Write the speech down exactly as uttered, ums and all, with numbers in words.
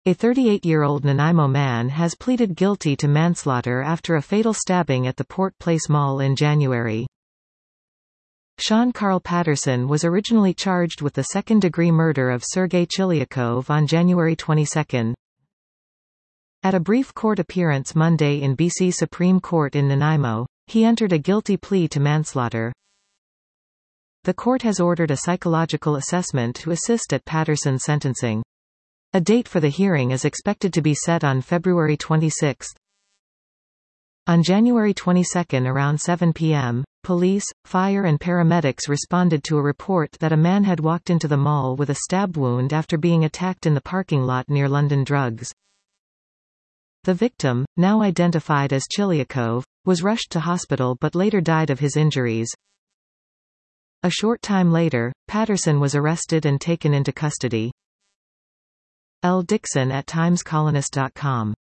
A thirty-eight-year-old Nanaimo man has pleaded guilty to manslaughter after a fatal stabbing at the Port Place Mall in January. Sean Carl Patterson was originally charged with the second-degree murder of Sergei Chiliakov on January twenty-second. At a brief court appearance Monday in B C Supreme Court in Nanaimo, he entered a guilty plea to manslaughter. The court has ordered a psychological assessment to assist at Patterson's sentencing. A date for the hearing is expected to be set on February twenty-sixth. On January twenty-second around seven p m, police, fire and paramedics responded to a report that a man had walked into the mall with a stab wound after being attacked in the parking lot near London Drugs. The victim, now identified as Chiliakov, was rushed to hospital but later died of his injuries. A short time later, Patterson was arrested and taken into custody. L. Dixon at times colonist dot com